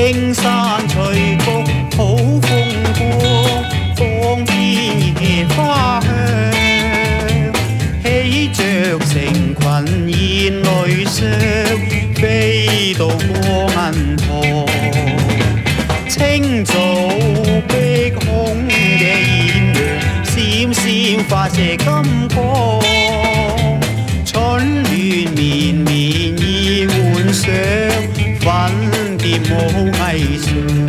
青山翠谷好風光，放遍野花香，喜着成群燕女雙，飛到過銀河。清早碧空嘅豔陽，閃閃發射金光，春暖綿綿已換上，粉蝶舞霓裳。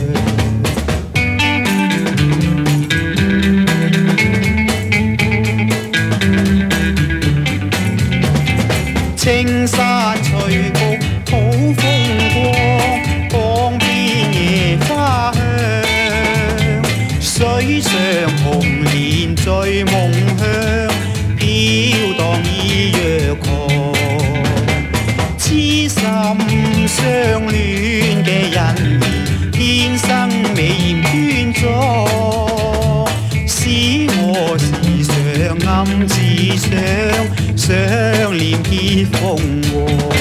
青山翠谷好風光，江邊野花香，水上紅蓮醉夢鄉，飄蕩意若狂。痴心相戀嘅人兒，天生美豔端莊，使我時常暗自想念結鳳凰。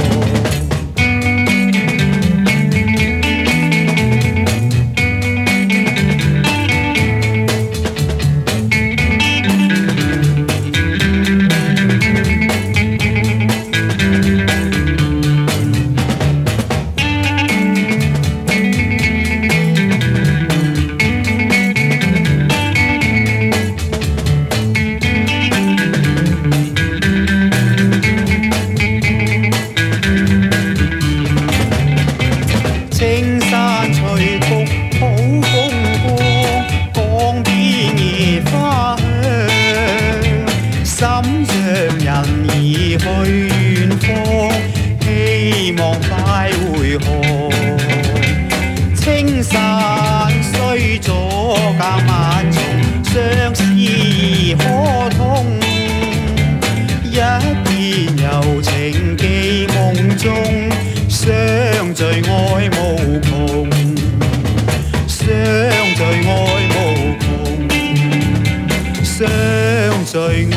青山翠谷好風光，江邊野花香，心上人兒去遠方，希望快回航。青山雖阻隔萬重，相思可通，一片柔情寄夢中，相聚愛無窮，相聚愛無窮，相聚。